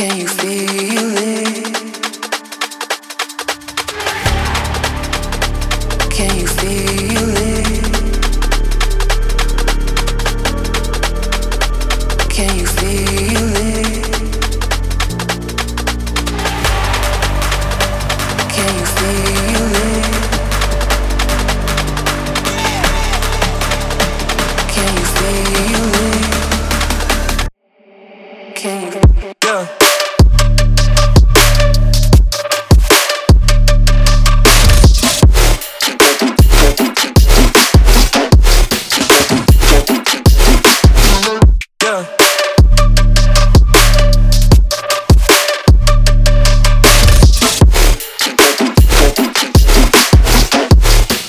Can you feel it? Can you feel it? Can you feel it? Can you feel it? Can you feel it? Can you? Yeah.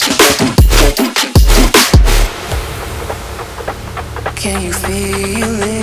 Can you feel it?